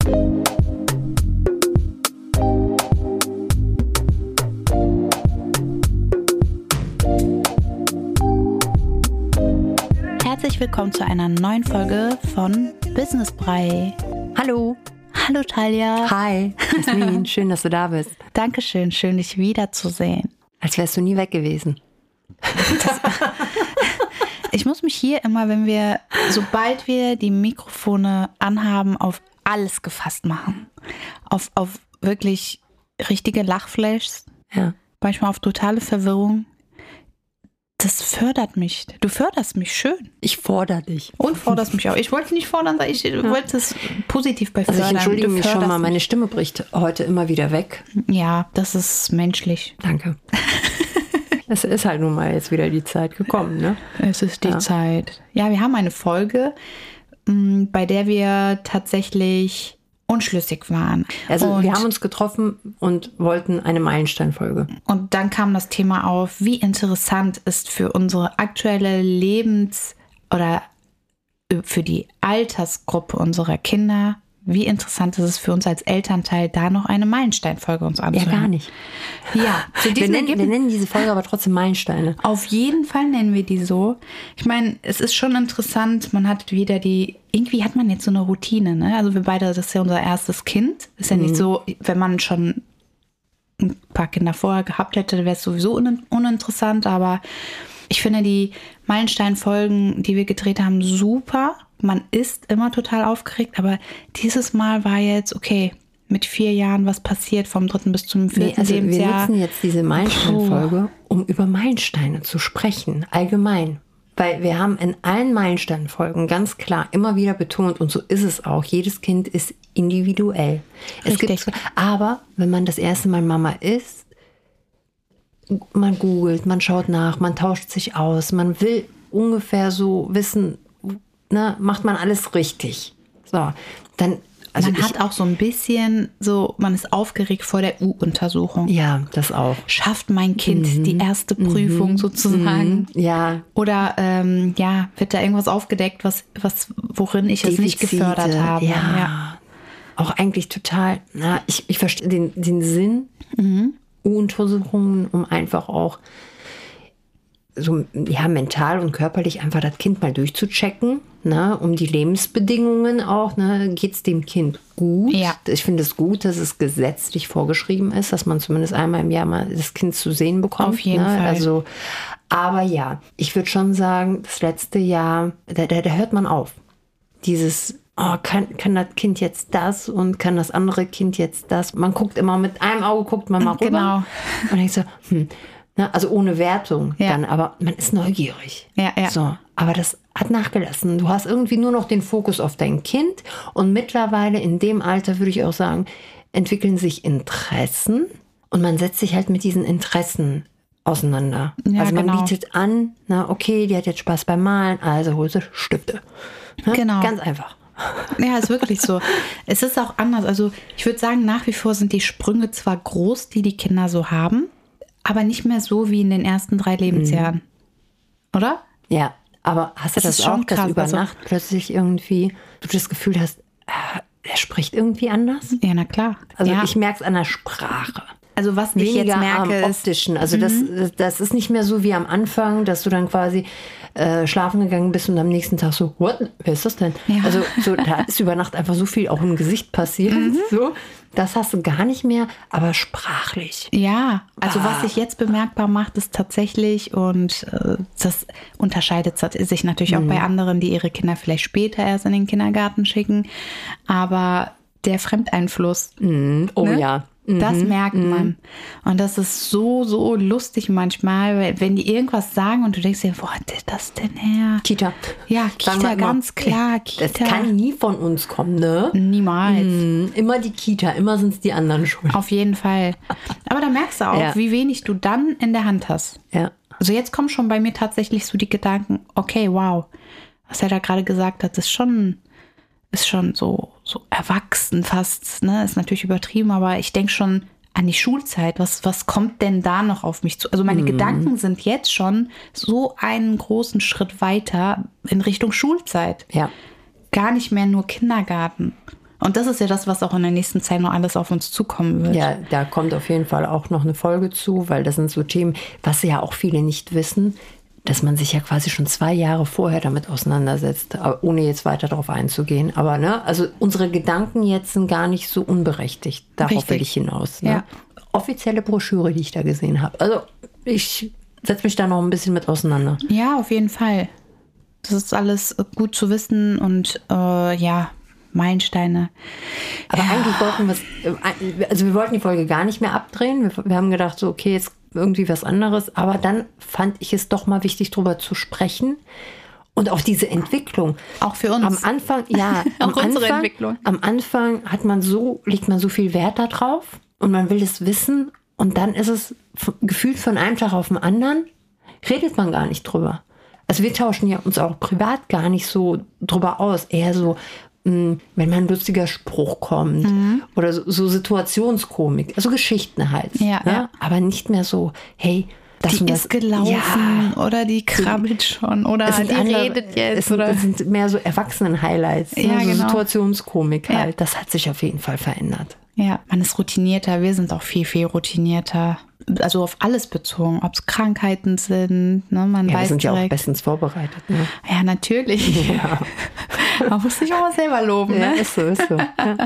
Herzlich willkommen zu einer neuen Folge von Business Brei. Hallo. Hallo Talia. Hi, Jasmin, schön, dass du da bist. Dankeschön, schön dich wiederzusehen. Als wärst du nie weg gewesen. Ich muss mich hier immer, sobald wir die Mikrofone anhaben, auf alles gefasst machen. Auf wirklich richtige Lachflashs, Ja. manchmal auf totale Verwirrung. Das fördert mich. Du förderst mich schön. Ich fordere dich. Und forderst mich auch. Ich wollte nicht fordern, sondern ich wollte es positiv bei fördern. Also ich entschuldige Du mich schon mal, förderst meine Stimme bricht heute immer wieder weg. mich. Ja, das ist menschlich. Danke. Es ist halt nun mal jetzt wieder die Zeit gekommen, ne? Es ist die Zeit. Ja, wir haben eine Folge, bei der wir tatsächlich unschlüssig waren. Also wir haben uns getroffen und wollten eine Meilensteinfolge. Und dann kam das Thema auf, wie interessant ist für unsere aktuelle oder für die Altersgruppe unserer Kinder, wie interessant ist es für uns als Elternteil, da noch eine Meilensteinfolge uns Ja, anzuhören. gar nicht. Ja, zu Wir diesem nennen diese Folge aber trotzdem Meilensteine. Auf jeden Fall nennen wir die so. Ich meine, es ist schon interessant, man hat wieder irgendwie hat man jetzt so eine Routine, ne? Also wir beide, das ist ja unser erstes Kind. Ist ja nicht so, wenn man schon ein paar Kinder vorher gehabt hätte, wäre es sowieso uninteressant, aber ich finde die Meilenstein-Folgen, die wir gedreht haben, super. Man ist immer total aufgeregt, aber dieses Mal war jetzt, okay, mit 4 Jahren, was passiert vom 3. bis zum 4. Also wir Lebensjahr. nutzen jetzt diese Meilensteinfolge, um über Meilensteine zu sprechen, allgemein. Weil wir haben in allen Meilensteinfolgen ganz klar immer wieder betont, und so ist es auch, jedes Kind ist individuell. Richtig. Aber wenn man das erste Mal Mama ist, man googelt, man schaut nach, man tauscht sich aus, man will ungefähr so wissen, ne, macht man alles richtig. So, dann... Also man hat auch so ein bisschen man ist aufgeregt vor der U-Untersuchung. Ja, das auch. Schafft mein Kind die erste Prüfung sozusagen? Ja. Oder wird da irgendwas aufgedeckt, worin ich es nicht gefördert habe? Ja. Auch eigentlich total, ich verstehe den Sinn U-Untersuchungen, um einfach auch so, mental und körperlich einfach das Kind mal durchzuchecken, ne, um die Lebensbedingungen auch, ne, geht es dem Kind gut? Ja. Ich finde es gut, dass es gesetzlich vorgeschrieben ist, dass man zumindest einmal im Jahr mal das Kind zu sehen bekommt. Auf jeden Fall. Also, aber ja, ich würde schon sagen, das letzte Jahr, da hört man auf. Dieses, kann das Kind jetzt das und kann das andere Kind jetzt das? Man guckt immer, mit einem Auge guckt man mal rüber. Genau. Und denkt so, also ohne Wertung dann, aber man ist neugierig. Ja. So, aber das hat nachgelassen. Du hast irgendwie nur noch den Fokus auf dein Kind und mittlerweile in dem Alter, würde ich auch sagen, entwickeln sich Interessen und man setzt sich halt mit diesen Interessen auseinander. Ja, also man genau. bietet an, okay, die hat jetzt Spaß beim Malen, also holt sie Stifte. Ne? Genau. Ganz einfach. Ja, ist wirklich so. Es ist auch anders. Also ich würde sagen, nach wie vor sind die Sprünge zwar groß, die Kinder so haben, aber nicht mehr so wie in den ersten 3 Lebensjahren. Oder? Ja, aber hast du das ist schon auch, dass krass, über also Nacht plötzlich irgendwie du das Gefühl hast, er spricht irgendwie anders? Ja, na klar. Also ja. ich merke es an der Sprache. Also was ich Weniger jetzt merke am ist, Optischen. Also das ist nicht mehr so wie am Anfang, dass du dann quasi schlafen gegangen bist und am nächsten Tag so, what? Wer ist das denn? Ja. Also so, da ist über Nacht einfach so viel auch im Gesicht passiert. So, das hast du gar nicht mehr, aber sprachlich. ja, also was sich jetzt bemerkbar macht, ist tatsächlich, und das unterscheidet sich natürlich auch bei anderen, die ihre Kinder vielleicht später erst in den Kindergarten schicken, aber der Fremdeinfluss. Oh Ne? ja. Das merkt man. Und das ist so lustig manchmal, wenn die irgendwas sagen und du denkst dir, wo hat der das denn her? Kita. Ja, Sagen Kita, wir immer, ganz klar. Das Kita. kann nie von uns kommen, ne? Niemals. Immer die Kita, immer sind es die anderen schuld. Auf jeden Fall. Aber da merkst du auch, Ja. wie wenig du dann in der Hand hast. Ja. Also jetzt kommen schon bei mir tatsächlich so die Gedanken, okay, wow, was er da gerade gesagt hat, ist schon so erwachsen fast, ne? Ist natürlich übertrieben, aber ich denke schon an die Schulzeit. Was kommt denn da noch auf mich zu? Also meine Gedanken sind jetzt schon so einen großen Schritt weiter in Richtung Schulzeit. Ja. Gar nicht mehr nur Kindergarten. Und das ist ja das, was auch in der nächsten Zeit noch alles auf uns zukommen wird. Ja, da kommt auf jeden Fall auch noch eine Folge zu, weil das sind so Themen, was ja auch viele nicht wissen, dass man sich ja quasi schon 2 Jahre vorher damit auseinandersetzt, ohne jetzt weiter darauf einzugehen. Aber ne, also unsere Gedanken jetzt sind gar nicht so unberechtigt. Darauf will ich hinaus. Ne? Ja. Offizielle Broschüre, die ich da gesehen habe. Also ich setze mich da noch ein bisschen mit auseinander. Ja, auf jeden Fall. Das ist alles gut zu wissen und Meilensteine. Aber eigentlich wollten wir wollten die Folge gar nicht mehr abdrehen. Wir haben gedacht, so okay, jetzt irgendwie was anderes. Aber dann fand ich es doch mal wichtig, drüber zu sprechen. Und auch diese Entwicklung. Auch für uns. Am Anfang, ja. Auch unsere Entwicklung. Am Anfang legt man so viel Wert darauf und man will es wissen. Und dann ist es gefühlt von einem Tag auf den anderen, redet man gar nicht drüber. Also wir tauschen ja uns auch privat gar nicht so drüber aus. Eher so, wenn mal ein lustiger Spruch kommt oder so Situationskomik, also Geschichten halt. Ja, ne? ja. Aber nicht mehr so, hey, das die ist gelaufen oder die krabbelt schon oder die redet jetzt. Es sind mehr so Erwachsenen-Highlights, ja, so genau. Situationskomik halt. Ja. Das hat sich auf jeden Fall verändert. Ja, man ist routinierter, wir sind auch viel, viel routinierter. Also auf alles bezogen, ob es Krankheiten sind. Ne? Man weiß wir sind direkt, ja auch bestens vorbereitet. Ne? Ja, natürlich. Ja. Man muss sich auch mal selber loben. Ja, Ne? ist so. Ja.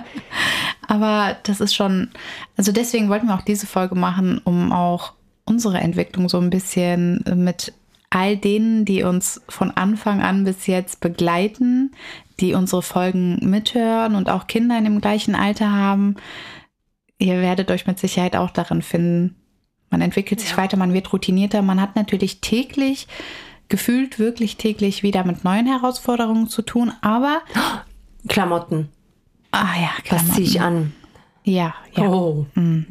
Aber das ist schon, also deswegen wollten wir auch diese Folge machen, um auch unsere Entwicklung so ein bisschen mit all denen, die uns von Anfang an bis jetzt begleiten, die unsere Folgen mithören und auch Kinder in dem gleichen Alter haben. Ihr werdet euch mit Sicherheit auch darin finden. Man entwickelt sich weiter, man wird routinierter. Man hat natürlich gefühlt wirklich täglich wieder mit neuen Herausforderungen zu tun. Aber Klamotten. Klamotten. Was ziehe ich an? Ja. Oh.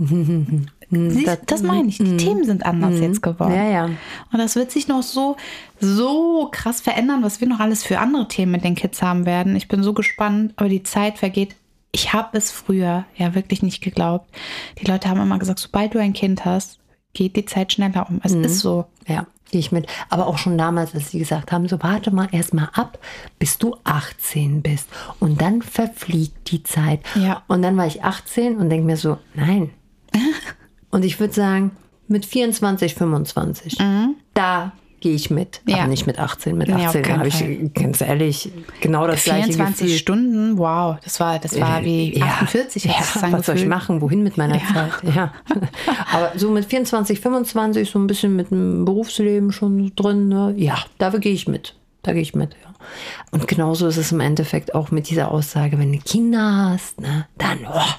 Das meine ich. Die Themen sind anders jetzt geworden. Ja. Und das wird sich noch so krass verändern, was wir noch alles für andere Themen mit den Kids haben werden. Ich bin so gespannt, aber die Zeit vergeht. Ich habe es früher ja wirklich nicht geglaubt. Die Leute haben immer gesagt, sobald du ein Kind hast, geht die Zeit schneller um. Es ist so. Ja, gehe ich mit. Aber auch schon damals, als sie gesagt haben, so warte mal erst mal ab, bis du 18 bist. Und dann verfliegt die Zeit. Ja. Und dann war ich 18 und denke mir so, nein. Und ich würde sagen, mit 24, 25, da gehe ich mit. Ja. Aber nicht mit 18. Mit 18 Ja, habe ich, ganz ehrlich, genau das gleiche 24 Gefühl. Stunden, wow, das war wie 48. Was soll ich machen? Wohin mit meiner Zeit? Ja. Aber so mit 24, 25, so ein bisschen mit dem Berufsleben schon drin, ne? Ja, da gehe ich mit. Ja. Und genauso ist es im Endeffekt auch mit dieser Aussage, wenn du Kinder hast, ne, dann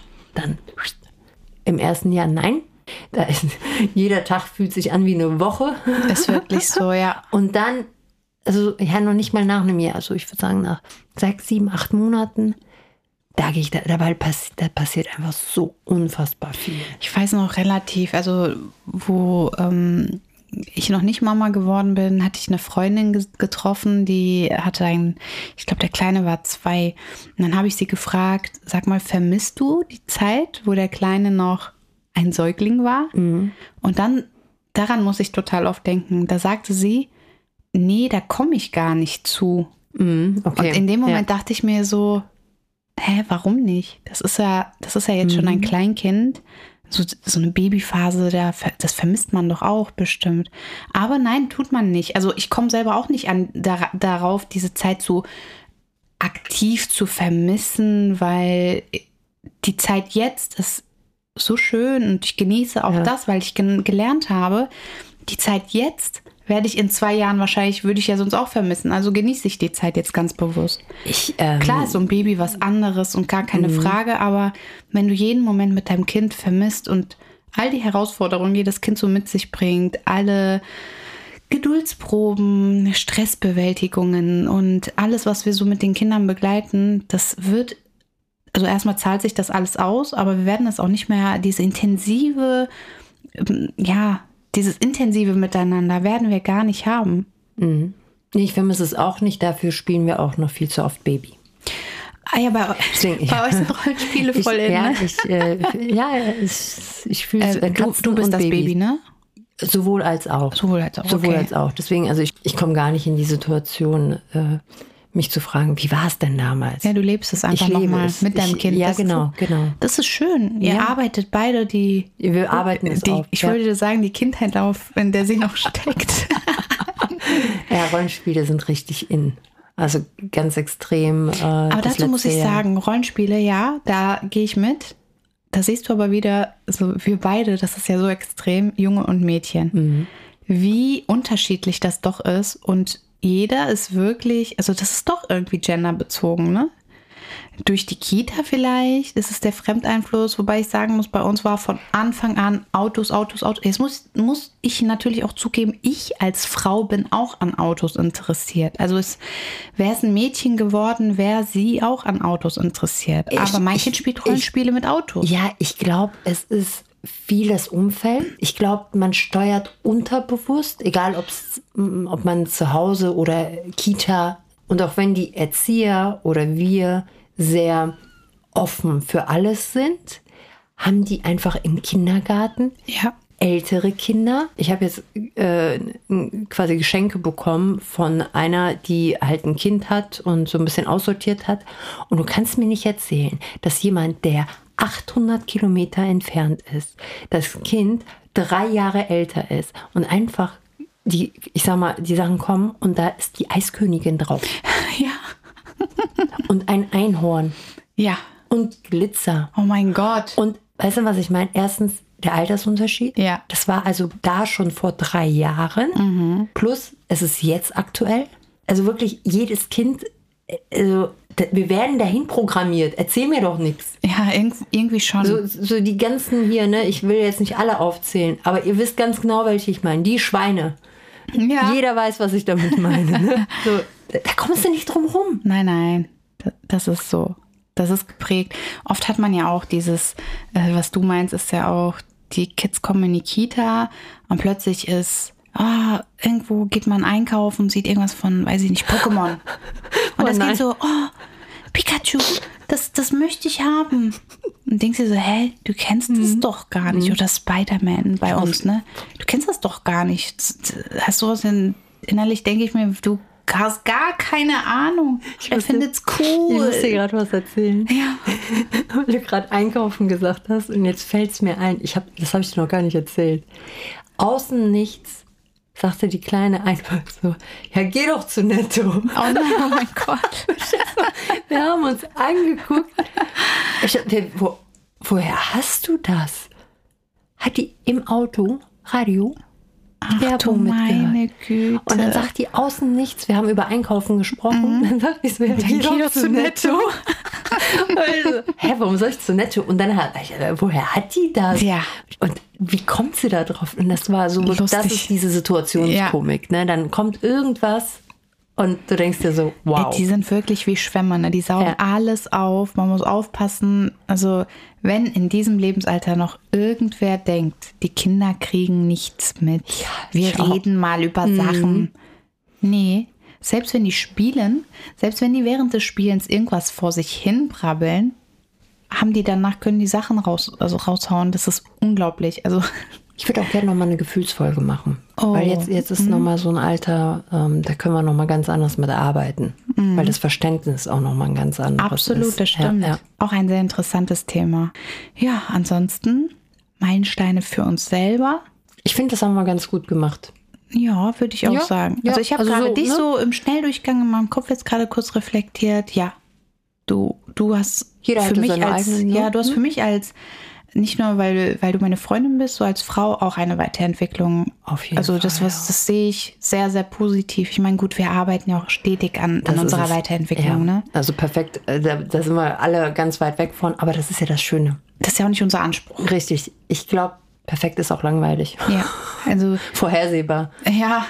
im ersten Jahr nein. Da ist, jeder Tag fühlt sich an wie eine Woche. Ist wirklich so, ja. Und dann, also ja, noch nicht mal nach einem Jahr, also ich würde sagen nach 6, 7, 8 Monaten, da passiert einfach so unfassbar viel. Ich weiß noch relativ, also wo ich noch nicht Mama geworden bin, hatte ich eine Freundin getroffen, die hatte ich glaube, der Kleine war 2. Und dann habe ich sie gefragt, sag mal, vermisst du die Zeit, wo der Kleine noch ein Säugling war? Und dann, daran muss ich total oft denken, da sagte sie, nee, da komme ich gar nicht zu. Okay. Und in dem Moment dachte ich mir so, warum nicht? Das ist ja jetzt schon ein Kleinkind. So eine Babyphase, das vermisst man doch auch bestimmt. Aber nein, tut man nicht. Also ich komme selber auch nicht darauf, diese Zeit so aktiv zu vermissen, weil die Zeit jetzt ist so schön und ich genieße auch das, weil ich gelernt habe, die Zeit jetzt werde ich in 2 Jahren wahrscheinlich, würde ich ja sonst auch vermissen. Also genieße ich die Zeit jetzt ganz bewusst. Klar ist so ein Baby was anderes und gar keine Frage, aber wenn du jeden Moment mit deinem Kind vermisst und all die Herausforderungen, die das Kind so mit sich bringt, alle Geduldsproben, Stressbewältigungen und alles, was wir so mit den Kindern begleiten, das wird, also erstmal zahlt sich das alles aus, aber wir werden es auch nicht mehr, dieses intensive Miteinander werden wir gar nicht haben. Ich vermisse es auch nicht, dafür spielen wir auch noch viel zu oft Baby. Ja, bei euch sind Rollenspiele voll in, ne? Ich fühle es. Du bist das Baby, ne? Sowohl als auch. Sowohl als auch. Deswegen, also ich komme gar nicht in die Situation, mich zu fragen, wie war es denn damals? Ja, du lebst es einfach nochmal mit deinem Kind. Ja, genau. Das ist schön. Ihr arbeitet beide wir arbeiten es auf. Ich würde sagen, die Kindheit auf, in der sie noch steckt. Ja, Rollenspiele sind richtig in. Also ganz extrem. Aber dazu muss ich sagen, Rollenspiele, ja, da gehe ich mit. Da siehst du aber wieder, so wir beide, das ist ja so extrem, Junge und Mädchen. Wie unterschiedlich das doch ist. Und jeder ist wirklich, also das ist doch irgendwie genderbezogen, ne? Durch die Kita vielleicht, das ist der Fremdeinfluss, wobei ich sagen muss, bei uns war von Anfang an Autos. Jetzt muss ich natürlich auch zugeben, ich als Frau bin auch an Autos interessiert. Also wäre es ein Mädchen geworden, wäre sie auch an Autos interessiert. Aber mein Kind spielt Rollenspiele mit Autos. Ja, ich glaube, es ist viel das Umfeld. Ich glaube, man steuert unterbewusst, egal ob man zu Hause oder Kita, und auch wenn die Erzieher oder wir sehr offen für alles sind, haben die einfach im Kindergarten ältere Kinder. Ich habe jetzt quasi Geschenke bekommen von einer, die halt ein Kind hat und so ein bisschen aussortiert hat. Und du kannst mir nicht erzählen, dass jemand, der 800 Kilometer entfernt ist, das Kind 3 Jahre älter ist und einfach die Sachen kommen und da ist die Eiskönigin drauf. Ja. Und ein Einhorn. Ja. Und Glitzer. Oh mein Gott. Und weißt du, was ich meine? Erstens der Altersunterschied. Ja. Das war also da schon vor 3 Jahren. Plus, es ist jetzt aktuell. Also wirklich jedes Kind, also wir werden dahin programmiert. Erzähl mir doch nichts. Ja, irgendwie schon. So die ganzen hier, ne? Ich will jetzt nicht alle aufzählen, aber ihr wisst ganz genau, welche ich meine. Die Schweine. Ja. Jeder weiß, was ich damit meine. Ne? So, da kommst du nicht drum rum. Nein. Das ist so. Das ist geprägt. Oft hat man ja auch dieses, was du meinst, ist ja auch, die Kids kommen in die Kita und plötzlich ist, irgendwo geht man einkaufen, sieht irgendwas von, weiß ich nicht, Pokémon. Und das geht so, Pikachu, das möchte ich haben. Und denkst dir so, du kennst das doch gar nicht. Oder Spider-Man bei uns, ne? Du kennst das doch gar nicht. Hast du was innerlich, denke ich mir, du hast gar keine Ahnung. Er findet's cool. Ich muss dir gerade was erzählen. Ja. Weil du gerade einkaufen gesagt hast und jetzt fällt es mir ein. Das habe ich dir noch gar nicht erzählt. Außen nichts, sagte die Kleine einfach so, ja, geh doch zu Netto. Oh nein, oh mein Gott. Wir haben uns angeguckt. Woher hast du das? Hat die im Auto Radio Werbung mitgehört? Meine Güte. Und dann sagt die außen nichts. Wir haben über Einkaufen gesprochen. Dann sagt die so, ja, geh doch zu Netto. Also, warum soll ich zu Netto? Und dann woher hat die das? Ja. Und wie kommt sie da drauf? Und das war so lustig. Das ist diese Situationskomik. Ne? Dann kommt irgendwas und du denkst dir so, wow. Die sind wirklich wie Schwämme, ne? Die saugen alles auf. Man muss aufpassen. Also wenn in diesem Lebensalter noch irgendwer denkt, die Kinder kriegen nichts mit. Ja, wir reden mal über Sachen. Nee, selbst wenn die spielen, selbst wenn die während des Spielens irgendwas vor sich hin brabbeln, können die Sachen raushauen. Das ist unglaublich. Also ich würde auch gerne nochmal eine Gefühlsfolge machen. Weil jetzt ist nochmal so ein Alter, da können wir nochmal ganz anders mit arbeiten. Weil das Verständnis auch nochmal ein ganz anderes ist. Absolut, das stimmt. Ja. Auch ein sehr interessantes Thema. Ja, ansonsten Meilensteine für uns selber. Ich finde, das haben wir ganz gut gemacht. Ja, würde ich auch sagen. Also ich habe gerade dich so im Schnelldurchgang in meinem Kopf jetzt gerade kurz reflektiert. Ja, du hast Jeder für mich als eigenen, ne? Ja, du hast für mich als nicht nur, weil du meine Freundin bist, so als Frau auch eine Weiterentwicklung. Auf jeden Fall. Das sehe ich sehr, sehr positiv. Ich meine, gut, wir arbeiten ja auch stetig an unserer Weiterentwicklung. Ne? Also perfekt, da sind wir alle ganz weit weg von, aber das ist ja das Schöne. Das ist ja auch nicht unser Anspruch. Richtig. Ich glaube, perfekt ist auch langweilig. Ja, also vorhersehbar. Ja.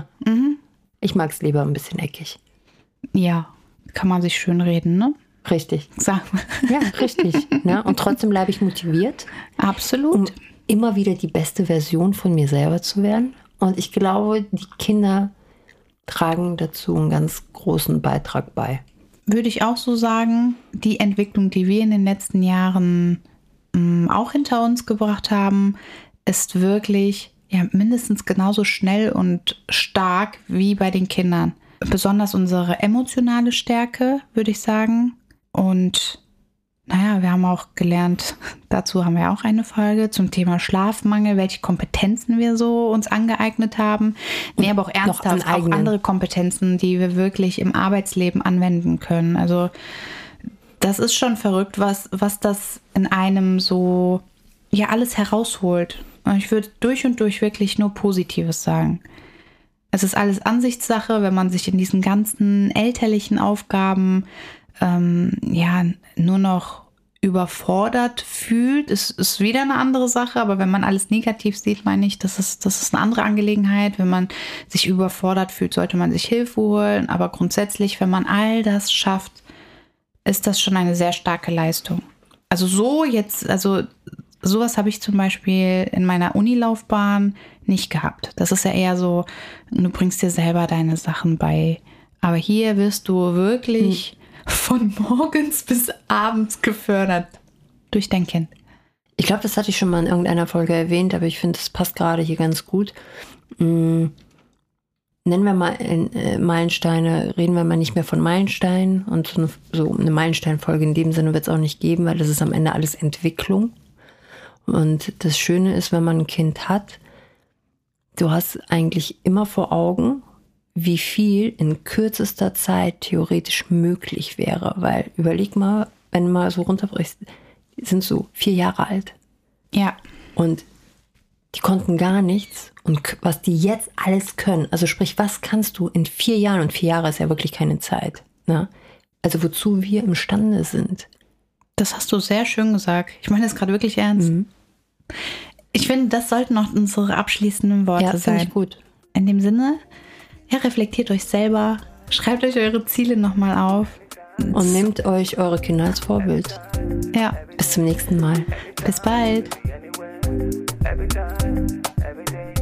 Ich mag es lieber ein bisschen eckig. Ja, kann man sich schön reden, ne? Richtig. Sagen. Ja, richtig. Ja, und trotzdem bleibe ich motiviert. Absolut. Um immer wieder die beste Version von mir selber zu werden. Und ich glaube, die Kinder tragen dazu einen ganz großen Beitrag bei. Würde ich auch so sagen, die Entwicklung, die wir in den letzten Jahren auch hinter uns gebracht haben, ist wirklich mindestens genauso schnell und stark wie bei den Kindern. besonders unsere emotionale Stärke, würde ich sagen. Und naja, wir haben auch gelernt, dazu haben wir auch eine Folge zum Thema Schlafmangel, welche Kompetenzen wir so uns angeeignet haben. Nee, aber auch ernsthaft, auch andere Kompetenzen, die wir wirklich im Arbeitsleben anwenden können. Also das ist schon verrückt, was das in einem so, ja, alles herausholt. Und ich würde durch und durch wirklich nur Positives sagen. Es ist alles Ansichtssache, wenn man sich in diesen ganzen elterlichen Aufgaben nur noch überfordert fühlt, ist wieder eine andere Sache. Aber wenn man alles negativ sieht, meine ich, das ist eine andere Angelegenheit. Wenn man sich überfordert fühlt, sollte man sich Hilfe holen. Aber grundsätzlich, wenn man all das schafft, ist das schon eine sehr starke Leistung. Also sowas habe ich zum Beispiel in meiner Unilaufbahn nicht gehabt. Das ist ja eher so, du bringst dir selber deine Sachen bei. Aber hier wirst du wirklich von morgens bis abends gefördert durch dein Kind. Ich glaube, das hatte ich schon mal in irgendeiner Folge erwähnt, aber ich finde, das passt gerade hier ganz gut. Nennen wir mal Meilensteine, reden wir mal nicht mehr von Meilensteinen. Und so eine Meilensteinfolge in dem Sinne wird es auch nicht geben, weil das ist am Ende alles Entwicklung. Und das Schöne ist, wenn man ein Kind hat, du hast eigentlich immer vor Augen, wie viel in kürzester Zeit theoretisch möglich wäre. Weil überleg mal, wenn du mal so runterbrichst, die sind so 4 Jahre alt. Ja. Und die konnten gar nichts. Und was die jetzt alles können, also sprich, was kannst du in 4 Jahren, und 4 Jahre ist ja wirklich keine Zeit, ne? Also wozu wir imstande sind. Das hast du sehr schön gesagt. Ich meine das gerade wirklich ernst. Ich finde, das sollten auch unsere abschließenden Worte sein. Ja, gut. In dem Sinne, ja, reflektiert euch selber, schreibt euch eure Ziele nochmal auf. Und nehmt euch eure Kinder als Vorbild. Ja. Bis zum nächsten Mal. Bis bald. Every time, every day.